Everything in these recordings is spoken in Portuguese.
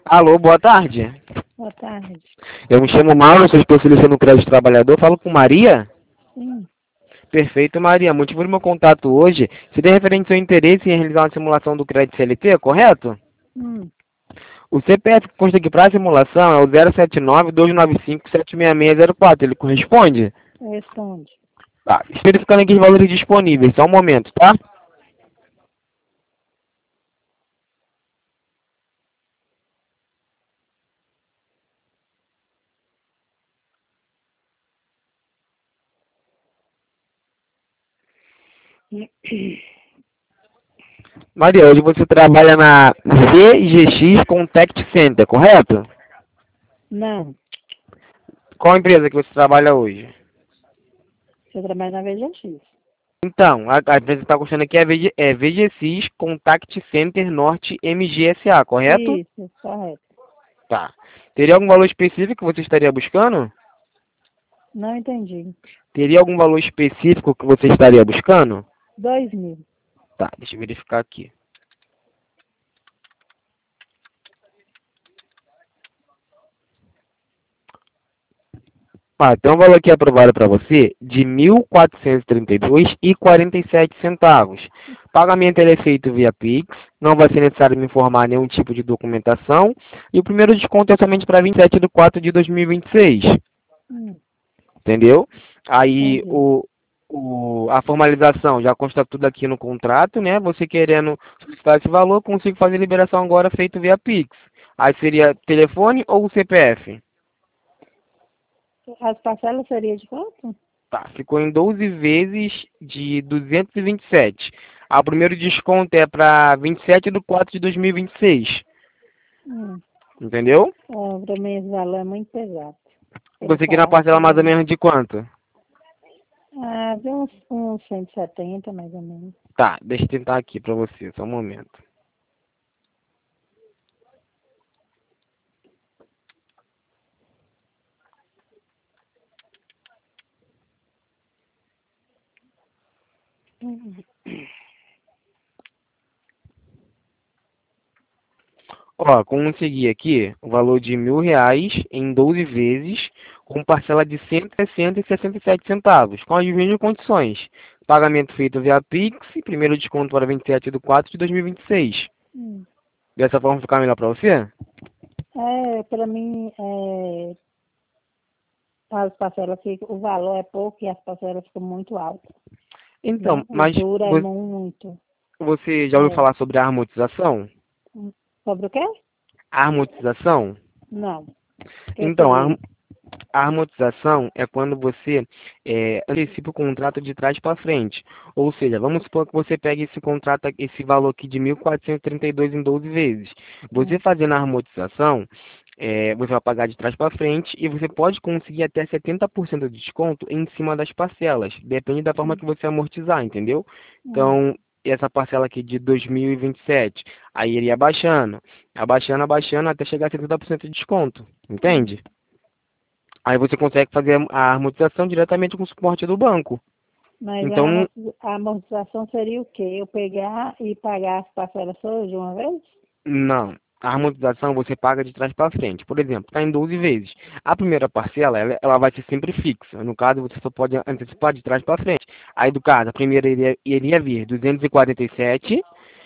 Alô, boa tarde. Boa tarde. Eu me chamo Mauro, sou especialista no crédito trabalhador. Falo com Maria? Sim. Perfeito, Maria. Motivo do meu contato hoje seria referente ao seu interesse em realizar uma simulação do crédito CLT, correto? Hum. O CPF que consta aqui para a simulação é o 079-295-76604. Ele corresponde? Responde. Tá. Verificando aqui os valores disponíveis. Só um momento, tá? Maria, hoje você trabalha na VGX Contact Center, correto? Não. Qual empresa que você trabalha hoje? Você trabalha na VGX. Então, a empresa que está custando aqui é, VGX Contact Center Norte MGSA, correto? Isso, correto. Tá. Teria algum valor específico que você estaria buscando? Não entendi. Teria algum valor específico que você estaria buscando? 2.000. Tá, deixa eu verificar aqui. Ah, tem um valor aqui aprovado para você de R$ 1.432,47. Pagamento ele é feito via Pix, não vai ser necessário me informar nenhum tipo de documentação. E o primeiro desconto é somente para 27 de 4 de 2026. Hum. Entendeu? Aí Entendi. a formalização já consta tudo aqui no contrato, né? Você querendo solicitar esse valor, consigo fazer liberação agora feito via Pix. Aí seria telefone ou CPF? As parcelas seriam de quanto? Tá, ficou em 12 vezes de 227. Ah, o primeiro desconto é para 27 de 4 de 2026. Hum. Entendeu? Para mim esse valor é muito pesado. Pelo Você quer na salário que parcela eu mais ou ganho. menos de quanto? De uns 170, mais ou menos. Tá, deixa eu tentar aqui para você, só um momento. Hum. Ó, consegui aqui o valor de R$ 1.000 em 12 vezes, com parcela de 160,67 centavos, com as mesmas condições. Pagamento feito via Pix, primeiro desconto para 27 de 4 de 2026. Hum. Dessa forma ficar melhor para você? Para mim, as parcelas ficam, o valor é pouco e as parcelas ficam muito altas, Então, né? O mas juro é muito. você já ouviu É. falar sobre a amortização? Sobre o quê? A amortização? Não. O que Então, seria? a amortização é quando você antecipa o contrato de trás para frente. Ou seja, vamos supor que você pegue esse contrato, esse valor aqui de 1.432 em 12 vezes. Você Hum. fazendo a amortização, você vai pagar de trás para frente e você pode conseguir até 70% de desconto em cima das parcelas. Depende da forma Hum. que você amortizar, entendeu? Hum. Então, essa parcela aqui de 2027, aí iria abaixando até chegar a 70% de desconto. Hum. Entende? Aí você consegue fazer a amortização diretamente com o suporte do banco. Mas Então, a amortização seria o quê? Eu pegar e pagar as parcelas todas de uma vez? não. A amortização você paga de trás para frente. Por exemplo, está em 12 vezes. A primeira parcela, ela vai ser sempre fixa. No caso, você só pode antecipar de trás para frente. Aí, do caso, a primeira iria vir 247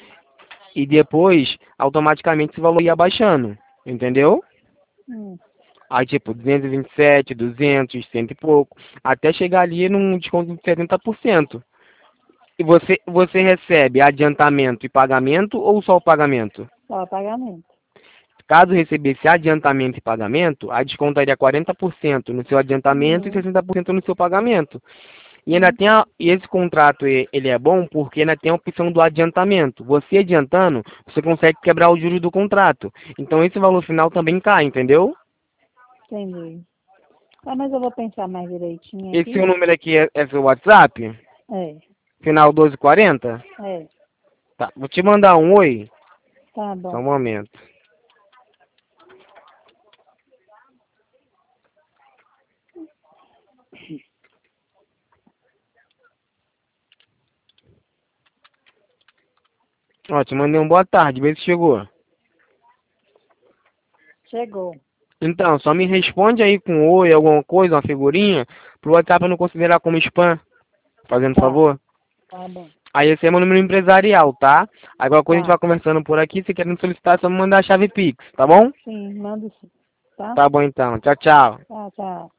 e depois, automaticamente, esse valor ia abaixando. Entendeu? Hum. Aí, tipo, 227, 200, cento e pouco, até chegar ali num desconto de 70%. E você recebe adiantamento e pagamento ou só o pagamento? Só pagamento. Caso recebesse adiantamento e pagamento, a descontaria 40% no seu adiantamento e Uhum. 60% no seu pagamento. E ainda Hum. tem e esse contrato ele é bom porque ainda tem a opção do adiantamento. Você adiantando, você consegue quebrar o juros do contrato. Então esse valor final também cai, entendeu? Entendi. Mas eu vou pensar mais direitinho Esse seu aqui. número aqui é seu WhatsApp? É, Final 1240? é. Tá, vou te mandar um oi. Tá Só um bom. momento. Ó, te mandei um boa tarde, vê se chegou. Chegou. Então, só me responde aí com oi, alguma coisa, uma figurinha, pro WhatsApp eu não considerar como spam, fazendo Tá, favor. tá bom. Aí esse é meu número empresarial, tá? Agora quando a gente Tá. vai conversando por aqui, se quer me solicitar, é só me mandar a chave Pix, tá bom? Sim, manda sim. Tá? Tá bom então. Tchau, tchau. Tá, tchau.